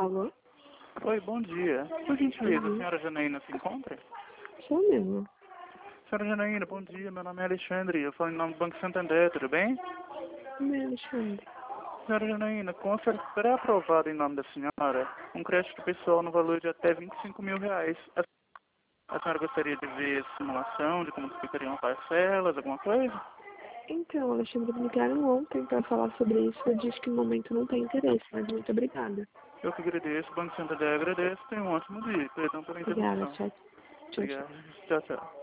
Alô? Oi, bom dia. Por gentileza, a Uhum. senhora Janaína se encontra? Sou mesmo. Senhora Janaína, bom dia. Meu nome é Alexandre. Eu falo em nome do Banco Santander, tudo bem? Meu Alexandre. Senhora Janaína, com ser pré-aprovado em nome da senhora um crédito pessoal no valor de até R$ 25.000. A senhora gostaria de ver simulação de como ficariam parcelas, alguma coisa? Então, Alexandre, me ligaram ontem para falar sobre isso. Eu disse que no momento não tem interesse, mas muito obrigada. Eu que agradeço, o Banco Santander agradece. Tenha um ótimo dia. Perdão pela Obrigada, interrupção. tchau, tchau, tchau. Obrigado. Tchau, tchau.